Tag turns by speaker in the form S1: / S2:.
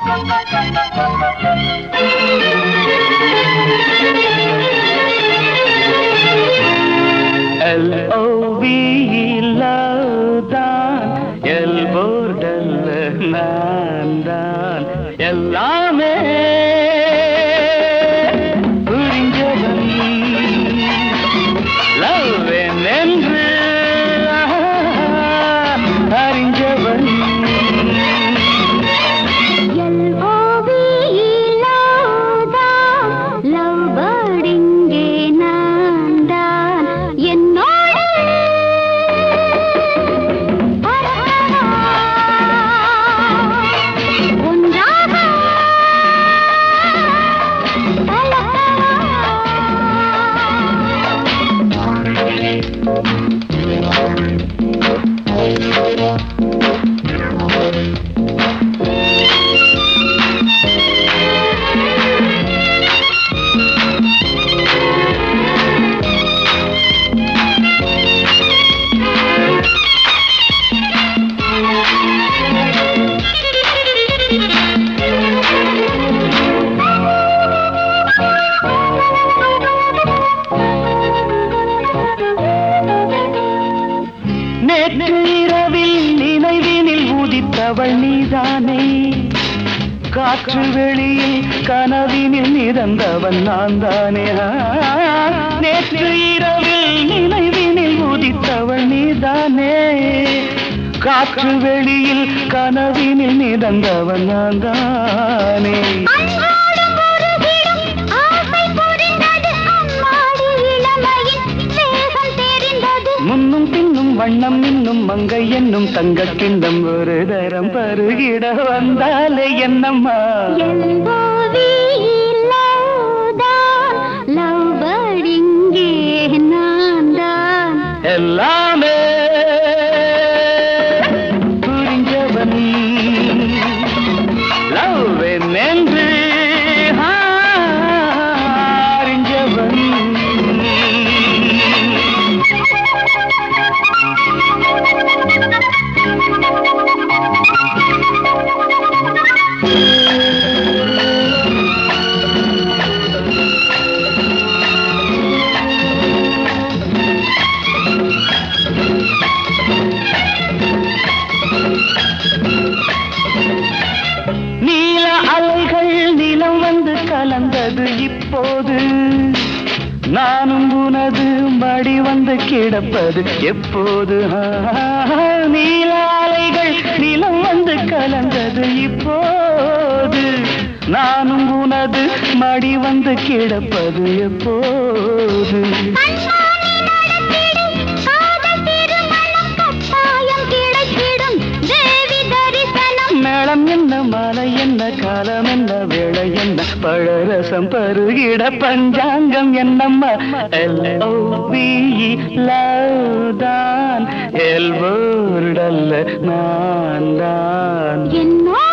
S1: L-O-V-E love தான் எல்போர்டல்ல நான் தான் எல்லாமே புரிஞ்சவன் லவ் என்று அறிஞ்சவன் நேற்று இரவில் நினைவினில் உதித்தவள் நீதானே காற்று வெளியில் கனவினில் மிதந்தவன் நான் தானே நேற்று இரவில் நினைவினில் உதித்தவள் நீதானே காற்று வெளியில் கனவினில் மிதந்தவன் நான் தானே முன்னும் பின்னும் வண்ணம் இன்னும் மங்கை என்னும் தங்க கிண்ணம் ஒரு தரம் பருகிட வந்தாலே என்னம்மா எல்லாமே புரிஞ்சவன் லவ் என்று அறிஞ்சவன் நீல அலைகள் நிலம் வந்து கலந்தது இப்போது நானும் உனது மடி வந்து கிடப்பது எப்போது நீல அலைகள் நிலம் வந்து கலந்தது இப்போது நானும் உனது மடி வந்து கிடப்பது எப்போது மேளம் என்ன மாலை என்ன காலம் என்ன வேளை என்ன பழரசம் பருகிட பஞ்சாங்கம் என்னம்மா L-O-V-E லவ் தான் எல்போர்டல்ல நான் தான்